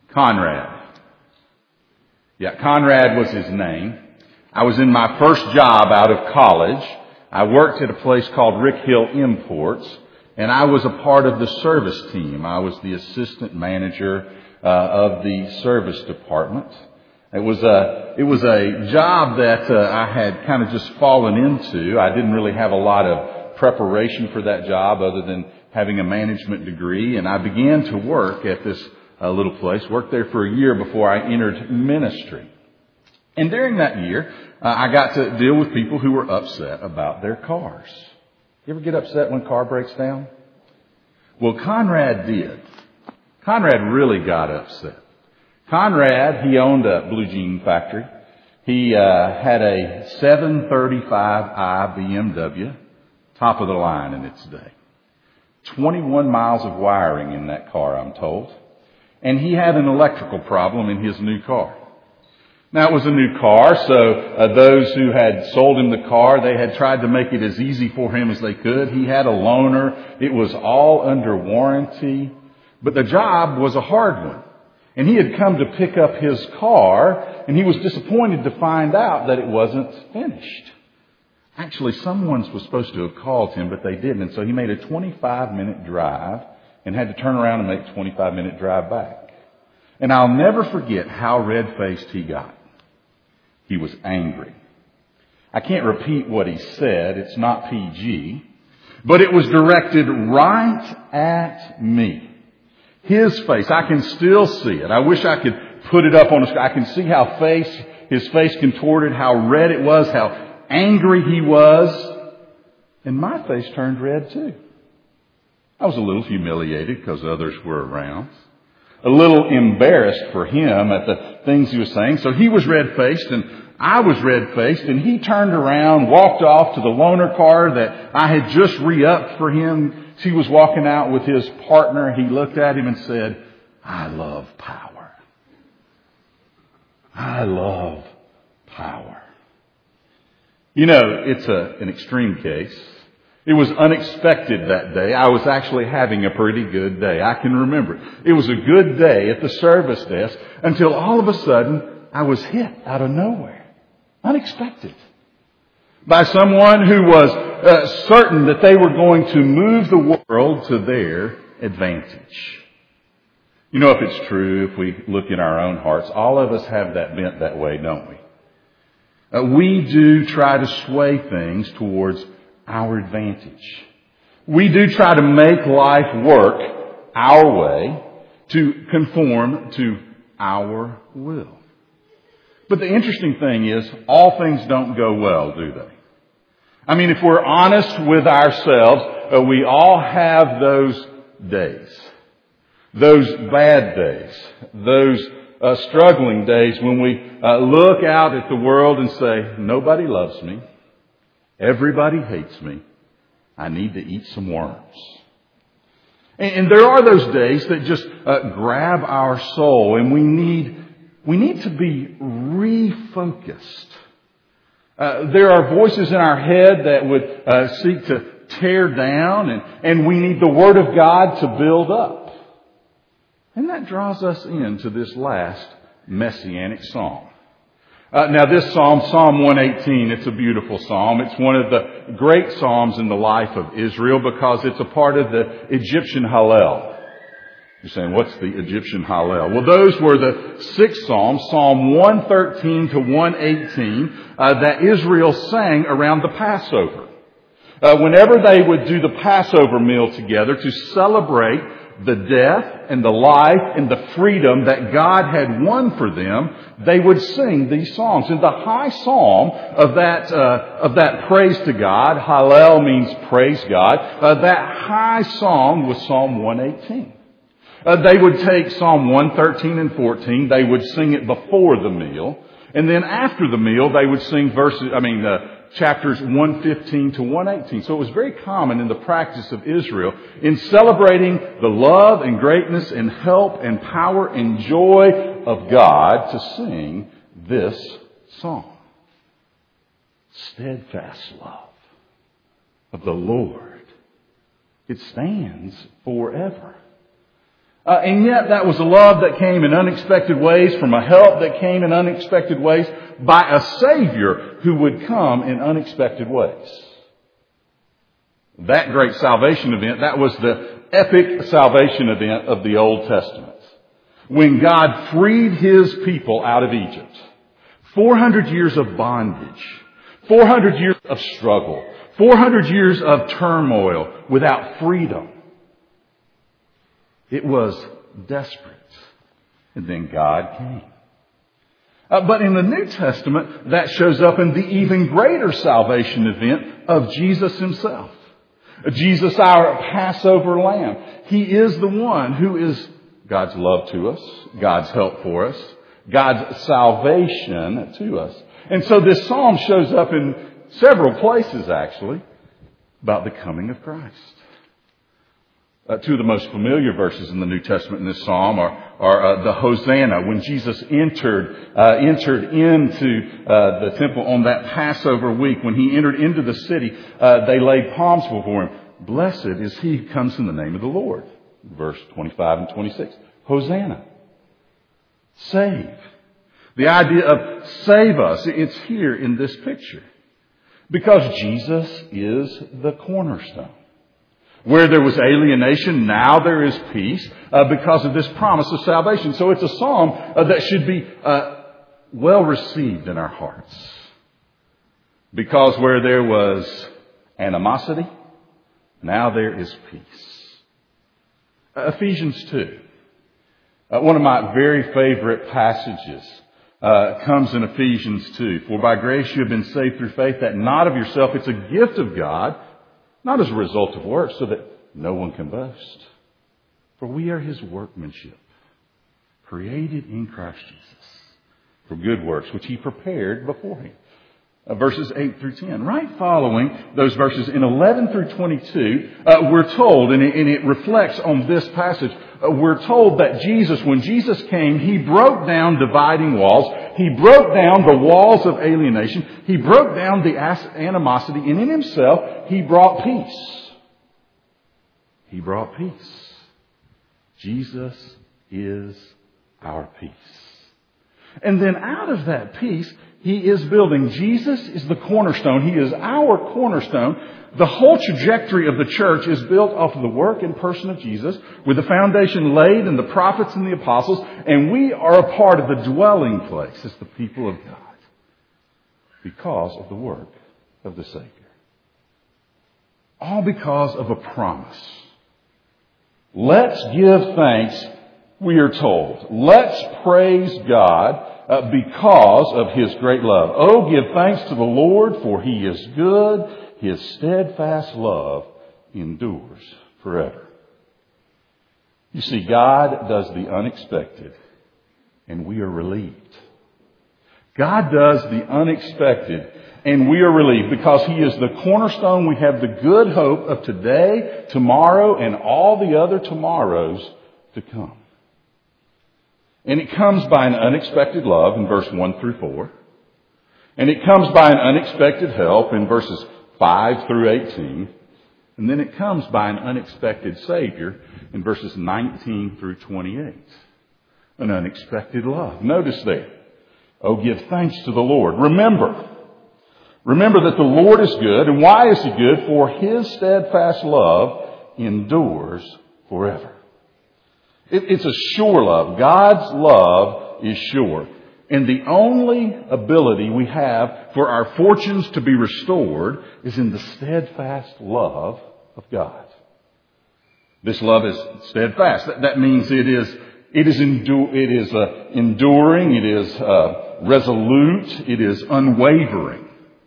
Conrad. Yeah, Conrad was his name. I was in my first job out of college. I worked at a place called Rick Hill Imports, and I was a part of the service team. I was the assistant manager of the service department. It was a job that I had kind of just fallen into. I didn't really have a lot of preparation for that job other than having a management degree, and I began to work at this little place. Worked there for a year before I entered ministry. And during that year, I got to deal with people who were upset about their cars. You ever get upset when a car breaks down? Well, Conrad did. Conrad really got upset. Conrad, he owned a blue jean factory. He had a 735i BMW, top of the line in its day. 21 miles of wiring in that car, I'm told. And he had an electrical problem in his new car. Now, it was a new car, so those who had sold him the car, they had tried to make it as easy for him as they could. He had a loaner. It was all under warranty. But the job was a hard one. And he had come to pick up his car, and he was disappointed to find out that it wasn't finished. Actually, someone was supposed to have called him, but they didn't. And so he made a 25-minute drive and had to turn around and make a 25-minute drive back. And I'll never forget how red-faced he got. He was angry. I can't repeat what he said. It's not PG. But it was directed right at me. His face, I can still see it. I wish I could put it up on the screen. I can see how his face contorted, how red it was, how angry he was. And my face turned red too. I was a little humiliated because others were around. A little embarrassed for him at the things he was saying. So he was red-faced and I was red-faced, and he turned around, walked off to the loaner car that I had just re-upped for him. He was walking out with his partner. He looked at him and said, "I love power. I love power." You know, it's an extreme case. It was unexpected that day. I was actually having a pretty good day. I can remember it. It was a good day at the service desk until all of a sudden I was hit out of nowhere. Unexpected. By someone who was certain that they were going to move the world to their advantage. You know, if it's true, if we look in our own hearts, all of us have that bent that way, don't we? We do try to sway things towards our advantage. We do try to make life work our way to conform to our will. But the interesting thing is, all things don't go well, do they? I mean, if we're honest with ourselves, we all have those days. Those bad days. Those struggling days when we look out at the world and say, "Nobody loves me. Everybody hates me. I need to eat some worms." And there are those days that just grab our soul, and we need to be refocused. There are voices in our head that would seek to tear down, and we need the Word of God to build up. And that draws us into this last messianic psalm. Now this psalm, Psalm 118, it's a beautiful psalm. It's one of the great psalms in the life of Israel because it's a part of the Egyptian Hallel. You're saying, what's the Egyptian Hallel? Well, those were the 6 psalms, Psalm 113 to 118, that Israel sang around the Passover. Whenever they would do the Passover meal together to celebrate the death and the life and the freedom that God had won for them, they would sing these songs. And the high psalm of that praise to God, Hallel means praise God, that high song was Psalm 118. They would take Psalm 113 and 14, they would sing it before the meal, and then after the meal they would sing chapters 115 to 118. So it was very common in the practice of Israel in celebrating the love and greatness and help and power and joy of God to sing this song. Steadfast love of the Lord. It stands forever. And yet that was a love that came in unexpected ways, from a help that came in unexpected ways, by a Savior who would come in unexpected ways. That great salvation event, that was the epic salvation event of the Old Testament. When God freed His people out of Egypt. 400 years of bondage. 400 years of struggle. 400 years of turmoil without freedom. It was desperate. And then God came. But in the New Testament, that shows up in the even greater salvation event of Jesus Himself. Jesus, our Passover Lamb. He is the one who is God's love to us, God's help for us, God's salvation to us. And so this psalm shows up in several places, actually, about the coming of Christ. Two of the most familiar verses in the New Testament in this psalm are the Hosanna. When Jesus entered into the temple on that Passover week, when He entered into the city, they laid palms before Him. Blessed is He who comes in the name of the Lord. Verse 25 and 26. Hosanna. Save. The idea of save us, it's here in this picture. Because Jesus is the cornerstone. Where there was alienation, now there is peace because of this promise of salvation. So it's a psalm that should be well received in our hearts. Because where there was animosity, now there is peace. Ephesians 2. One of my very favorite passages comes in Ephesians 2. For by grace you have been saved through faith, that not of yourself, it's a gift of God, not as a result of works, so that no one can boast. For we are His workmanship, created in Christ Jesus, for good works, which He prepared beforehand. Verses 8 through 10. Right following those verses in 11 through 22, we're told, and it reflects on this passage, we're told that Jesus, when Jesus came, He broke down dividing walls. He broke down the walls of alienation. He broke down the animosity. And in Himself, He brought peace. He brought peace. Jesus is our peace. And then out of that peace, He is building. Jesus is the cornerstone. He is our cornerstone. The whole trajectory of the church is built off of the work and person of Jesus, with the foundation laid in the prophets and the apostles, and we are a part of the dwelling place as the people of God because of the work of the Savior. All because of a promise. Let's give thanks, we are told. Let's praise God because of His great love. Oh, give thanks to the Lord, for He is good. His steadfast love endures forever. You see, God does the unexpected, and we are relieved. God does the unexpected, and we are relieved because He is the cornerstone. We have the good hope of today, tomorrow, and all the other tomorrows to come. And it comes by an unexpected love in verse 1 through 4. And it comes by an unexpected help in verses 5 through 18. And then it comes by an unexpected Savior in verses 19 through 28. An unexpected love. Notice there. Oh, give thanks to the Lord. Remember that the Lord is good. And why is He good? For His steadfast love endures forever. It's a sure love. God's love is sure. And the only ability we have for our fortunes to be restored is in the steadfast love of God. This love is steadfast. That means it is enduring, it is resolute, it is unwavering.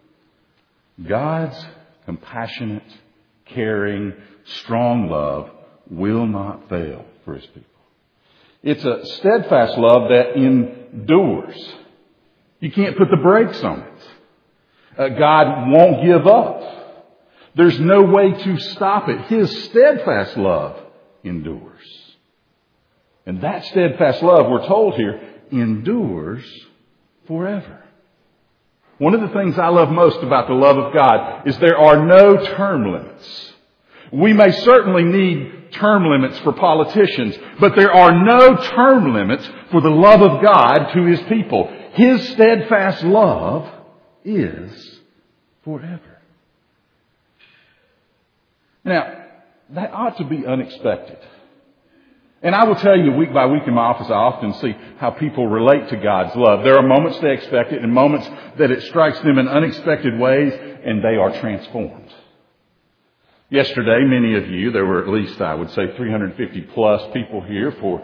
God's compassionate, caring, strong love will not fail for His people. It's a steadfast love that endures. You can't put the brakes on it. God won't give up. There's no way to stop it. His steadfast love endures. And that steadfast love, we're told here, endures forever. One of the things I love most about the love of God is there are no term limits. We may certainly need term limits for politicians, but there are no term limits for the love of God to His people. His steadfast love is forever. Now, that ought to be unexpected. And I will tell you, week by week in my office, I often see how people relate to God's love. There are moments they expect it and moments that it strikes them in unexpected ways, and they are transformed. Yesterday, many of you, there were at least, I would say, 350 plus people here for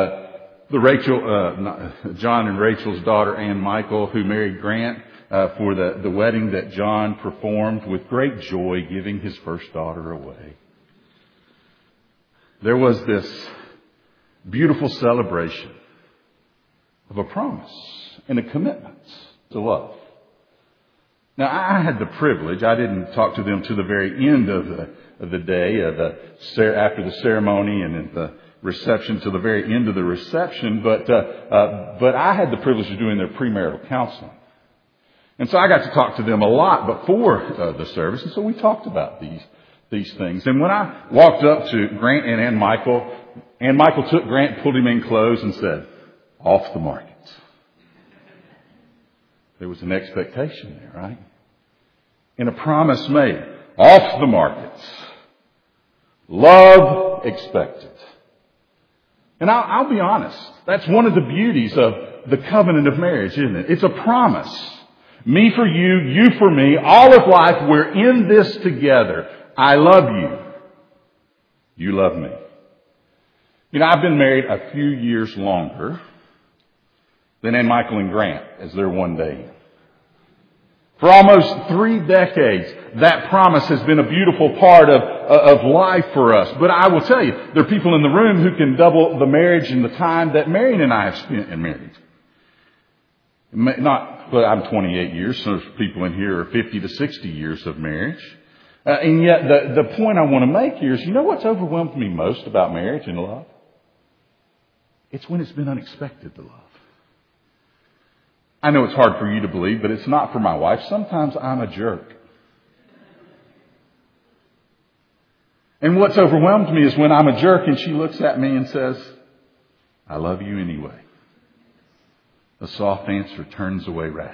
John and Rachel's daughter, Ann Michael, who married Grant, for the wedding that John performed with great joy, giving his first daughter away. There was this beautiful celebration of a promise and a commitment to love. Now, I had the privilege, I didn't talk to them to the very end of the day, after the ceremony and at the reception, to the very end of the reception, but I had the privilege of doing their premarital counseling. And so I got to talk to them a lot before the service, and so we talked about these things. And when I walked up to Grant and Ann Michael took Grant, pulled him in close, and said, "Off the market." There was an expectation there, right? And a promise made. Off the market. Love expected. And I'll be honest. That's one of the beauties of the covenant of marriage, isn't it? It's a promise. Me for you, you for me, all of life, we're in this together. I love you. You love me. You know, I've been married a few years longer than Ann Michael and Grant as their one day. For almost 3 decades, that promise has been a beautiful part of life for us. But I will tell you, there are people in the room who can double the marriage and the time that Marion and I have spent in marriage. I'm 28 years, so there's people in here are 50 to 60 years of marriage. And yet the point I want to make here is, you know what's overwhelmed me most about marriage and love? It's when it's been unexpected, the love. I know it's hard for you to believe, but it's not for my wife. Sometimes I'm a jerk. And what's overwhelmed me is when I'm a jerk and she looks at me and says, "I love you anyway." A soft answer turns away wrath.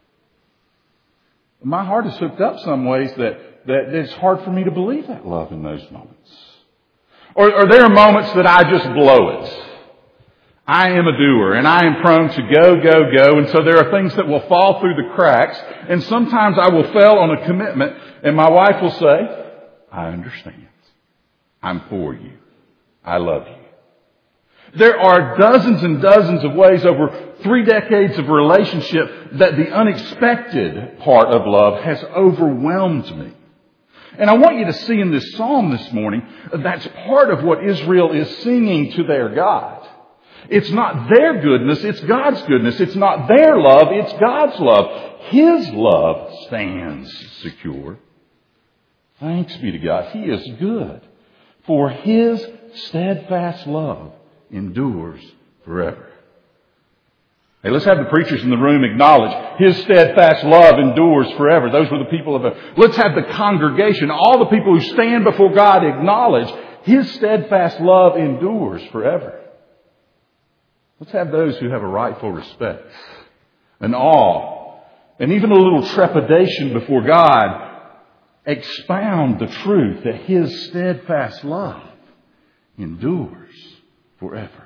My heart is hooked up some ways that it's hard for me to believe that love in those moments. Or there are moments that I just blow it. I am a doer and I am prone to go. And so there are things that will fall through the cracks. And sometimes I will fail on a commitment and my wife will say, "I understand. I'm for you. I love you." There are dozens and dozens of ways over 3 decades of relationship that the unexpected part of love has overwhelmed me. And I want you to see in this psalm this morning, that's part of what Israel is singing to their God. It's not their goodness, it's God's goodness. It's not their love, it's God's love. His love stands secure. Thanks be to God. He is good. For His steadfast love endures forever. Hey, let's have the preachers in the room acknowledge His steadfast love endures forever. Those were the people of let's have the congregation, all the people who stand before God, acknowledge His steadfast love endures forever. Let's have those who have a rightful respect, an awe, and even a little trepidation before God expound the truth that His steadfast love endures forever.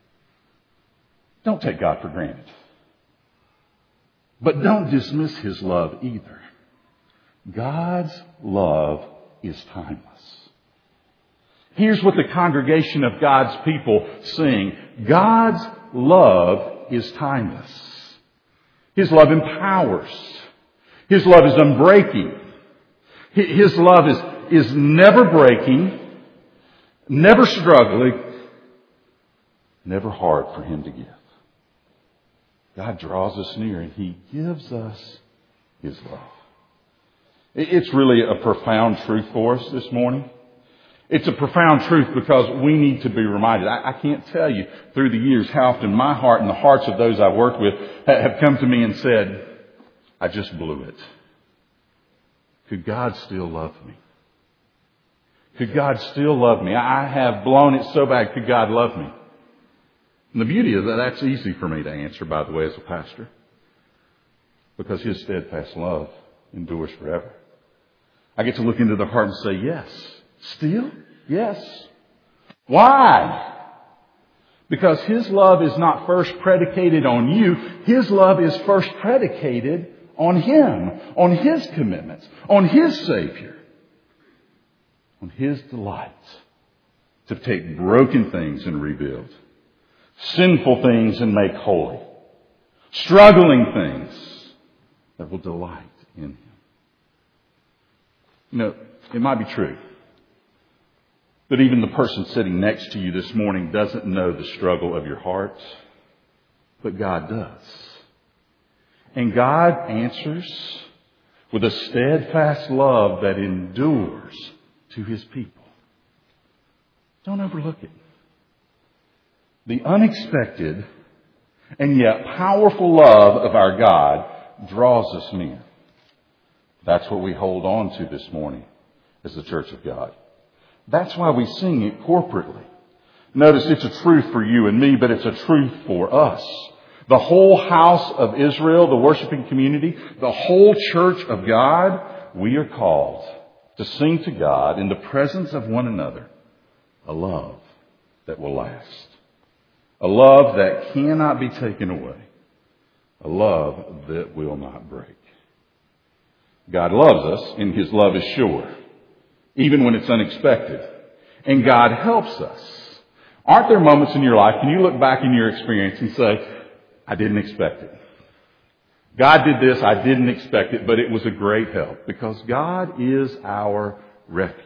Don't take God for granted. But don't dismiss His love either. God's love is timeless. Here's what the congregation of God's people sing. God's love is timeless. His love empowers. His love is unbreaking. His love is never breaking, never struggling, never hard for Him to give. God draws us near and He gives us His love. It's really a profound truth for us this morning. It's a profound truth because we need to be reminded. I can't tell you through the years how often my heart and the hearts of those I've worked with have come to me and said, "I just blew it. Could God still love me? Could God still love me? I have blown it so bad. Could God love me? And the beauty of that's easy for me to answer, by the way, as a pastor. Because His steadfast love endures forever. I get to look into the heart and say, yes. Still? Yes. Why? Because His love is not first predicated on you. His love is first predicated on Him, on His commitments, on His Savior, on His delight to take broken things and rebuild, sinful things and make holy, struggling things that will delight in Him. You know, it might be true that even the person sitting next to you this morning doesn't know the struggle of your heart, but God does. And God answers with a steadfast love that endures to His people. Don't overlook it. The unexpected and yet powerful love of our God draws us near. That's what we hold on to this morning as the church of God. That's why we sing it corporately. Notice it's a truth for you and me, but it's a truth for us. The whole house of Israel, the worshiping community, the whole church of God, we are called to sing to God in the presence of one another a love that will last. A love that cannot be taken away. A love that will not break. God loves us, and His love is sure, even when it's unexpected. And God helps us. Aren't there moments in your life, can you look back in your experience and say, I didn't expect it. God did this, I didn't expect it, but it was a great help because God is our refuge.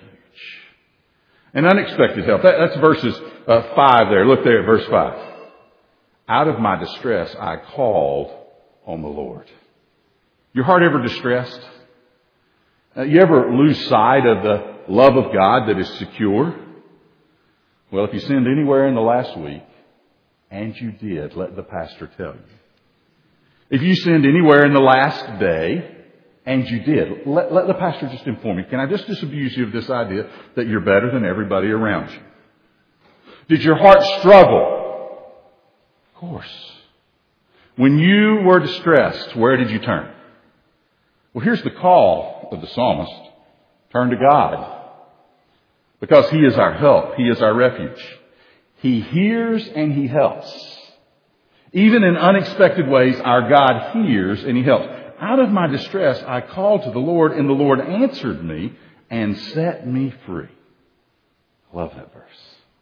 An unexpected help. That's verses 5 there. Look there at verse 5. Out of my distress, I called on the Lord. Your heart ever distressed? You ever lose sight of the love of God that is secure? Well, if you sinned anywhere in the last week, and you did, let the pastor tell you. If you sinned anywhere in the last day, and you did, let the pastor just inform you. Can I just disabuse you of this idea that you're better than everybody around you? Did your heart struggle? Of course. When you were distressed, where did you turn? Well, here's the call of the psalmist. Turn to God. Because He is our help. He is our refuge. He hears and He helps. Even in unexpected ways, our God hears and He helps. Out of my distress, I called to the Lord, and the Lord answered me and set me free. I love that verse.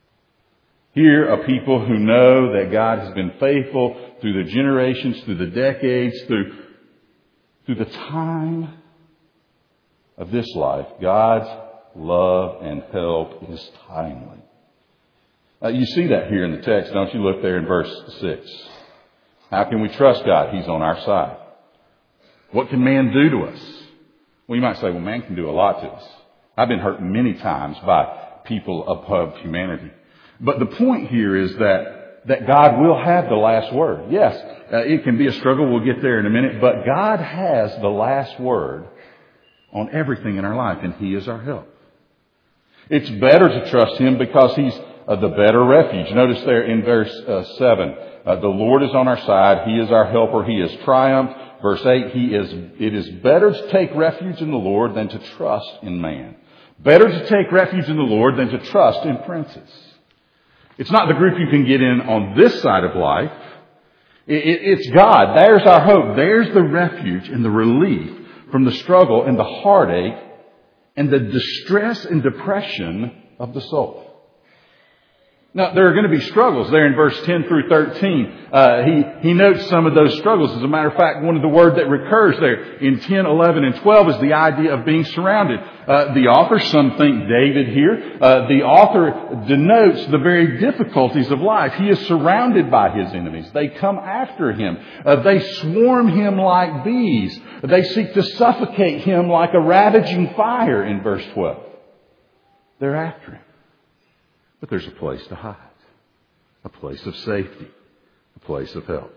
Here are people who know that God has been faithful through the generations, through the decades, through the time of this life. God's love and help is timely. You see that here in the text, don't you? Look there in verse 6. How can we trust God? He's on our side. What can man do to us? Well, you might say, well, man can do a lot to us. I've been hurt many times by people above humanity. But the point here is that God will have the last word. Yes, it can be a struggle. We'll get there in a minute. But God has the last word on everything in our life, and He is our help. It's better to trust Him because He's the better refuge. Notice there in verse 7, the Lord is on our side. He is our helper. He has triumphed. Verse 8, it is better to take refuge in the Lord than to trust in man. Better to take refuge in the Lord than to trust in princes. It's not the group you can get in on this side of life. It's God. There's our hope. There's the refuge and the relief from the struggle and the heartache and the distress and depression of the soul. Now, there are going to be struggles there in verse 10 through 13. He notes some of those struggles. As a matter of fact, one of the words that recurs there in 10, 11, and 12 is the idea of being surrounded. The author, some think David here, the author denotes the very difficulties of life. He is surrounded by his enemies. They come after him. They swarm him like bees. They seek to suffocate him like a ravaging fire in verse 12. They're after him. But there's a place to hide, a place of safety, a place of help.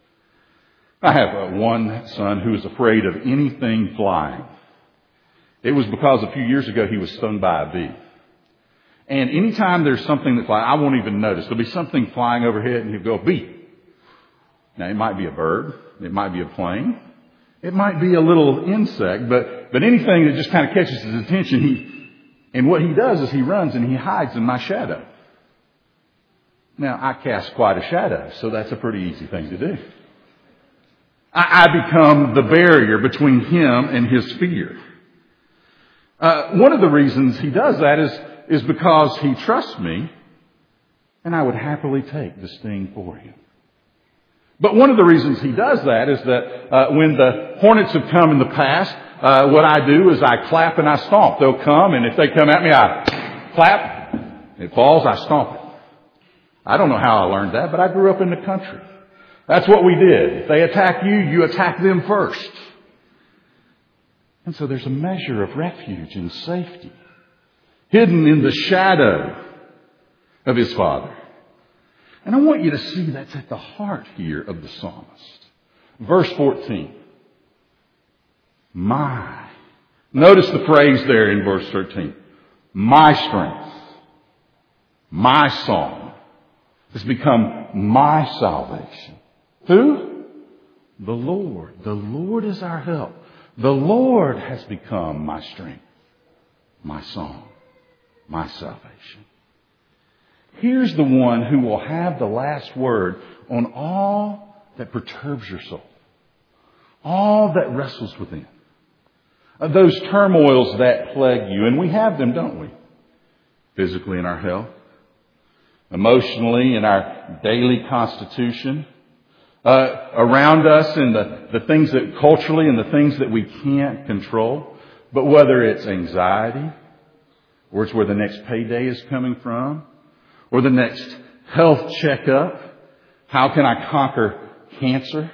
I have one son who is afraid of anything flying. It was because a few years ago he was stung by a bee. And anytime there's something that's flying, I won't even notice. There'll be something flying overhead and he'll go, beep. Now, it might be a bird. It might be a plane. It might be a little insect. But anything that just kind of catches his attention, and what he does is he runs and he hides in my shadow. Now, I cast quite a shadow, so that's a pretty easy thing to do. I become the barrier between him and his fear. One of the reasons he does that is because he trusts me, and I would happily take the sting for him. But one of the reasons he does that is that when the hornets have come in the past, what I do is I clap and I stomp. They'll come, and if they come at me, I clap. It falls, I stomp it. I don't know how I learned that, but I grew up in the country. That's what we did. If they attack you, you attack them first. And so there's a measure of refuge and safety hidden in the shadow of his Father. And I want you to see that's at the heart here of the psalmist. Verse 14. My. Notice the phrase there in verse 13. My strength. My song has become my salvation. Who? The Lord. The Lord is our help. The Lord has become my strength, my song, my salvation. Here's the one who will have the last word on all that perturbs your soul, all that wrestles within, those turmoils that plague you. And we have them, don't we? Physically in our health, emotionally in our daily constitution, around us in the things that culturally and the things that we can't control. But whether it's anxiety, or it's where the next payday is coming from, or the next health checkup, how can I conquer cancer?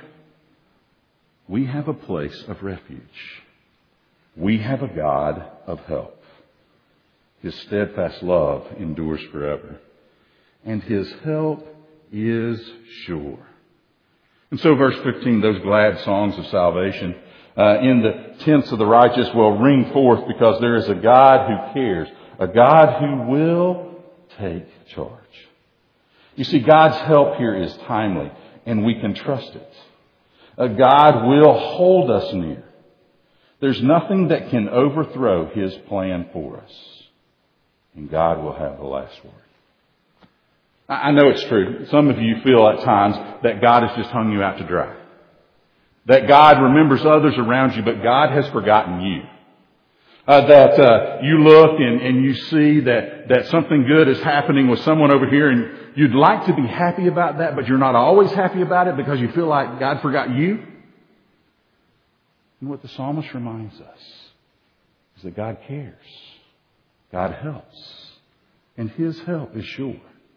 We have a place of refuge. We have a God of help. His steadfast love endures forever. And His help is sure. And so verse 15, those glad songs of salvation in the tents of the righteous will ring forth because there is a God who cares, a God who will take charge. You see, God's help here is timely, and we can trust it. God will hold us near. There's nothing that can overthrow His plan for us. And God will have the last word. I know it's true. Some of you feel at times that God has just hung you out to dry. That God remembers others around you, but God has forgotten you. That you look and you see that something good is happening with someone over here, and you'd like to be happy about that, but you're not always happy about it because you feel like God forgot you. And what the psalmist reminds us is that God cares. God helps. And His help is sure.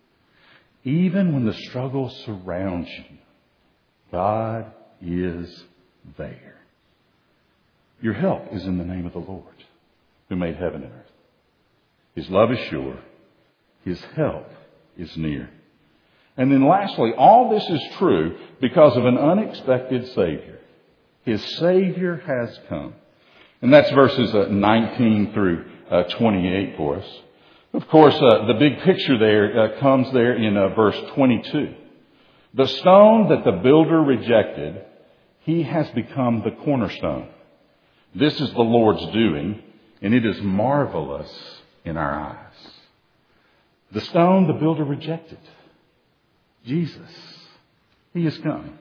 Even when the struggle surrounds you, God is there. Your help is in the name of the Lord, who made heaven and earth. His love is sure. His help is near. And then lastly, all this is true because of an unexpected Savior. His Savior has come. And that's verses 19 through 28 for us. Of course, the big picture there comes there in verse 22. The stone that the builder rejected, He has become the cornerstone. This is the Lord's doing, and it is marvelous in our eyes. The stone the builder rejected, Jesus, He has come.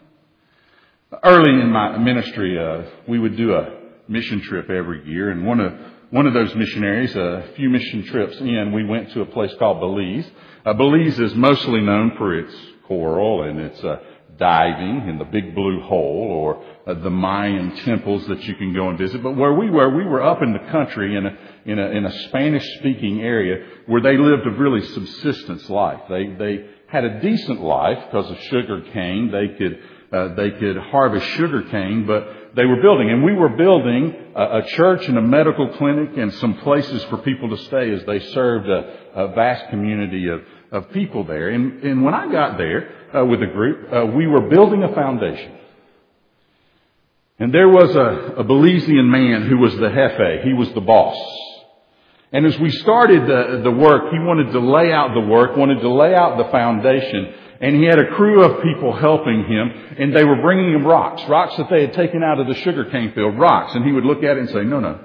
Early in my ministry, we would do a mission trip every year, and one of those missionaries, a few mission trips in, we went to a place called Belize. Belize is mostly known for its coral and its diving in the Big Blue Hole, or the Mayan temples that you can go and visit. But where we were up in the country in a Spanish-speaking area where they lived a really subsistence life. They had a decent life because of sugar cane. They could harvest sugar cane, but they were building. And we were building a church and a medical clinic and some places for people to stay as they served a vast community of people there. And when I got there with a group, we were building a foundation. And there was a Belizean man who was the jefe. He was the boss. And as we started the work, he wanted to lay out the work, wanted to lay out the foundation. And he had a crew of people helping him. And they were bringing him rocks that they had taken out of the sugarcane field, rocks. And he would look at it and say, no.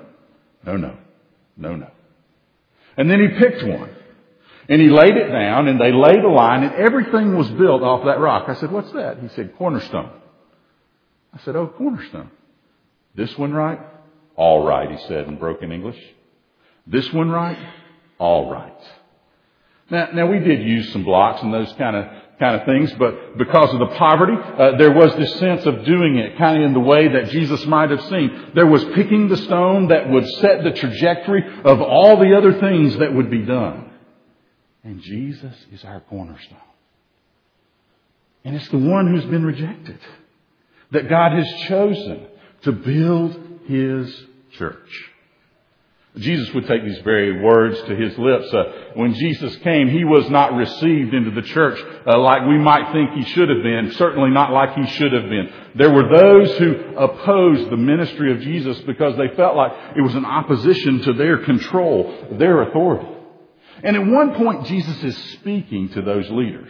And then he picked one. And he laid it down, and they laid a line, and everything was built off that rock. I said, what's that? He said, cornerstone. I said, oh, cornerstone. This one right? All right, he said in broken English. This one right? All right. Now we did use some blocks and those kind of things, but because of the poverty, there was this sense of doing it kind of in the way that Jesus might have seen. There was picking the stone that would set the trajectory of all the other things that would be done. And Jesus is our cornerstone. And it's the one who's been rejected that God has chosen to build His church. Jesus would take these very words to His lips. When Jesus came, He was not received into the church like we might think He should have been. Certainly not like He should have been. There were those who opposed the ministry of Jesus because they felt like it was an opposition to their control, their authority. And at one point, Jesus is speaking to those leaders.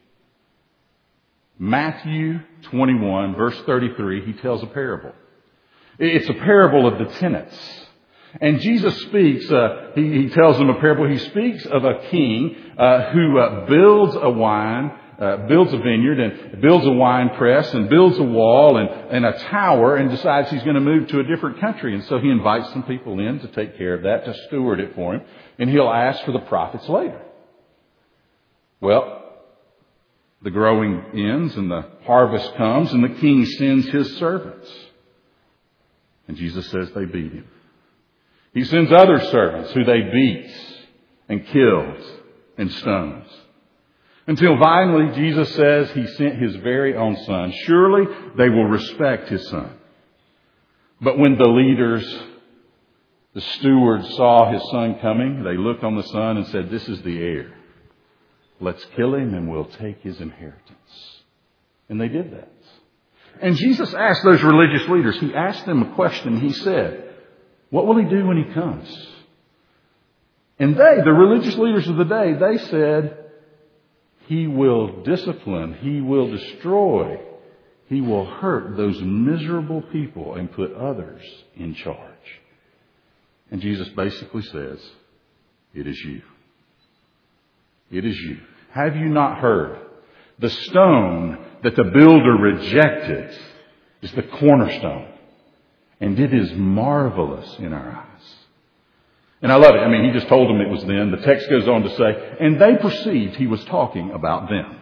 Matthew 21, verse 33, He tells a parable. It's a parable of the tenants. And Jesus speaks, he tells them a parable. He speaks of a king who builds a vineyard and builds a wine press and builds a wall and a tower and decides he's going to move to a different country. And so he invites some people in to take care of that, to steward it for him. And he'll ask for the profits later. Well, the growing ends and the harvest comes and the king sends his servants. And Jesus says they beat him. He sends other servants who they beats and kills and stones. Until finally Jesus says He sent His very own Son. Surely they will respect His Son. But when the leaders, the stewards, saw His Son coming, they looked on the Son and said, this is the heir. Let's kill him and we'll take his inheritance. And they did that. And Jesus asked those religious leaders, He asked them a question. He said, what will He do when He comes? And they, the religious leaders of the day, they said, He will discipline, He will destroy, He will hurt those miserable people and put others in charge. And Jesus basically says, it is you. It is you. Have you not heard? The stone that the builder rejected is the cornerstone. And it is marvelous in our eyes. And I love it. I mean, He just told them it was them. The text goes on to say, and they perceived He was talking about them.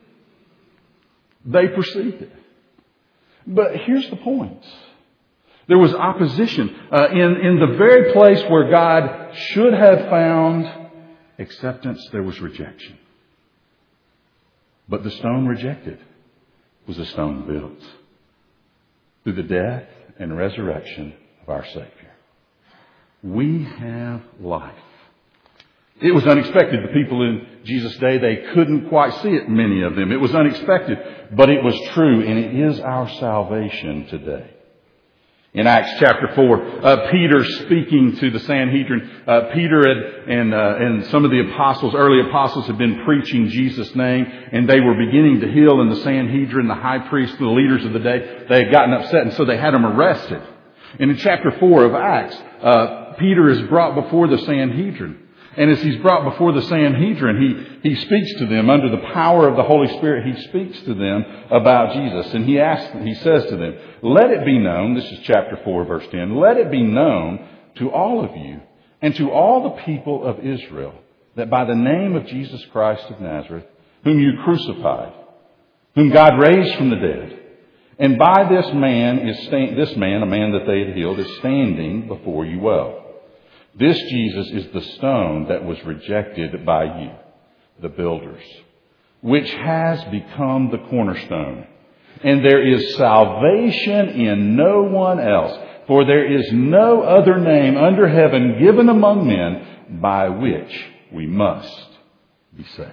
They perceived it. But here's the point. There was opposition in the very place where God should have found acceptance. There was rejection. But the stone rejected was a stone built through the death and resurrection of our Savior. We have life. It was unexpected. The people in Jesus' day, they couldn't quite see it, many of them. It was unexpected, but it was true, and it is our salvation today. In Acts chapter 4, Peter speaking to the Sanhedrin. Peter and some of the apostles, early apostles, had been preaching Jesus' name, and they were beginning to heal. And the Sanhedrin, the high priest, the leaders of the day, they had gotten upset, and so they had them arrested. And in chapter 4 of Acts, Peter is brought before the Sanhedrin. And as he's brought before the Sanhedrin, he speaks to them under the power of the Holy Spirit. He speaks to them about Jesus. And he says to them, let it be known, this is chapter 4, verse 10, let it be known to all of you and to all the people of Israel that by the name of Jesus Christ of Nazareth, whom you crucified, whom God raised from the dead, and by this man, a man that they had healed, is standing before you well. This Jesus is the stone that was rejected by you, the builders, which has become the cornerstone. And there is salvation in no one else, for there is no other name under heaven given among men by which we must be saved.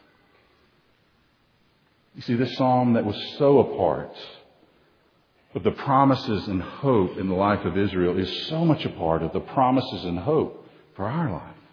You see, this psalm that was so a part of the promises and hope in the life of Israel is so much a part of the promises and hope for our life.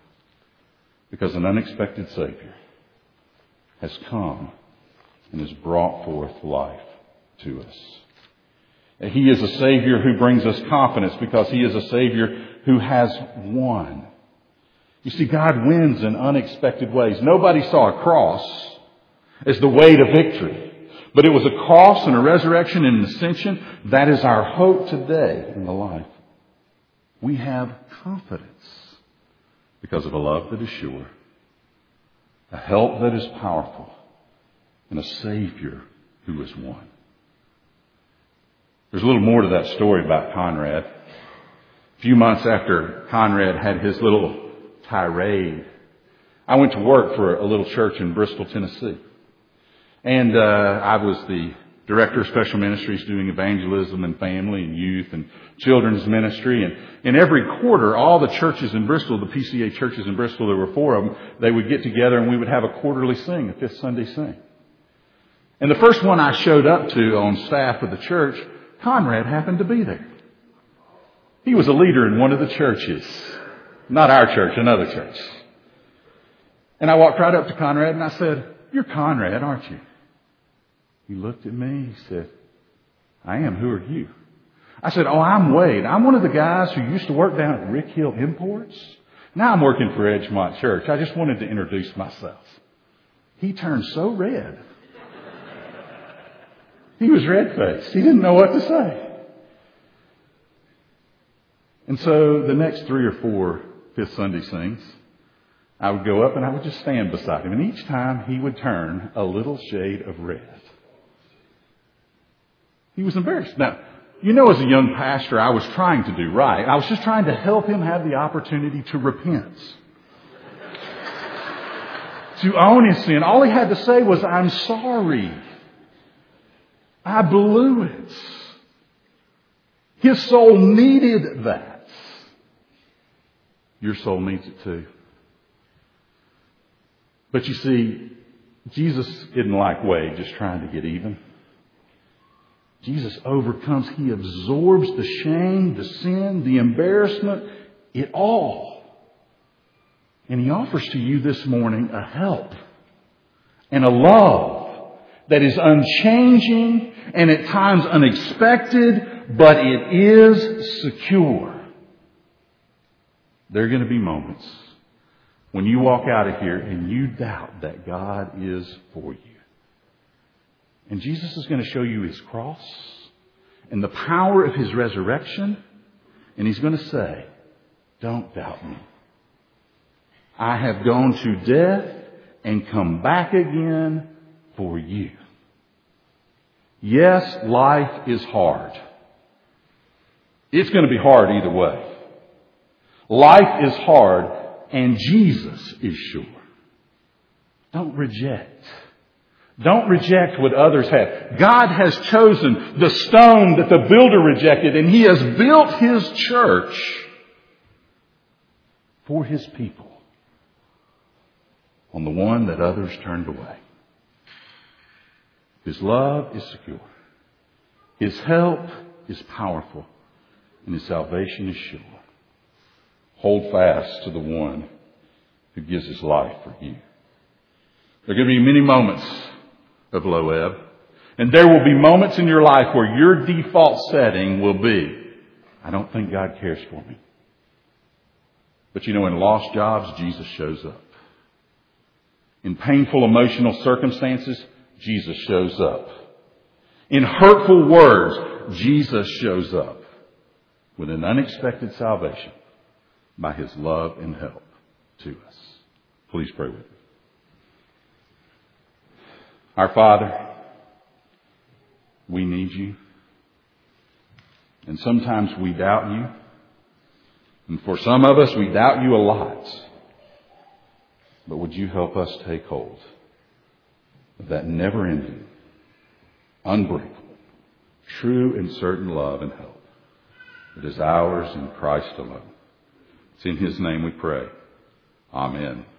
Because an unexpected Savior has come and has brought forth life to us. He is a Savior who brings us confidence because He is a Savior who has won. You see, God wins in unexpected ways. Nobody saw a cross as the way to victory. But it was a cross and a resurrection and an ascension. That is our hope today in the life. We have confidence because of a love that is sure, a help that is powerful, and a Savior who has won. There's a little more to that story about Conrad. A few months after Conrad had his little tirade, I went to work for a little church in Bristol, Tennessee. And I was the director of special ministries doing evangelism and family and youth and children's ministry. And every quarter, all the churches in Bristol, the PCA churches in Bristol, there were 4 of them, they would get together and we would have a quarterly sing, a fifth Sunday sing. And the first one I showed up to on staff of the church, Conrad happened to be there. He was a leader in one of the churches. Not our church, another church. And I walked right up to Conrad and I said, "You're Conrad, aren't you?" He looked at me. He said, "I am. Who are you?" I said, "Oh, I'm Wade. I'm one of the guys who used to work down at Rick Hill Imports. Now I'm working for Edgemont Church. I just wanted to introduce myself." He turned so red. He was red-faced. He didn't know what to say. And so the next 3 or 4 Fifth Sunday sings, I would go up and I would just stand beside him. And each time he would turn a little shade of red. He was embarrassed. Now, you know, as a young pastor, I was trying to do right. I was just trying to help him have the opportunity to repent. To own his sin. All he had to say was, "I'm sorry. I blew it." His soul needed that. Your soul needs it too. But you see, Jesus didn't like Wade just trying to get even. Jesus overcomes. He absorbs the shame, the sin, the embarrassment, it all. And He offers to you this morning a help and a love that is unchanging and at times unexpected, but it is secure. There are going to be moments when you walk out of here and you doubt that God is for you. And Jesus is going to show you His cross and the power of His resurrection. And He's going to say, "Don't doubt me. I have gone to death and come back again for you." Yes, life is hard. It's going to be hard either way. Life is hard and Jesus is sure. Don't reject. Don't reject what others have. God has chosen the stone that the builder rejected, and He has built His church for His people on the one that others turned away. His love is secure. His help is powerful. And His salvation is sure. Hold fast to the one who gives His life for you. There are going to be many moments of low ebb. And there will be moments in your life where your default setting will be, "I don't think God cares for me." But you know, in lost jobs, Jesus shows up. In painful emotional circumstances, Jesus shows up. In hurtful words, Jesus shows up with an unexpected salvation by His love and help to us. Please pray with me. Our Father, we need You. And sometimes we doubt You. And for some of us, we doubt You a lot. But would You help us take hold of that never-ending, unbreakable, true and certain love and help that is ours in Christ alone. It's in His name we pray. Amen.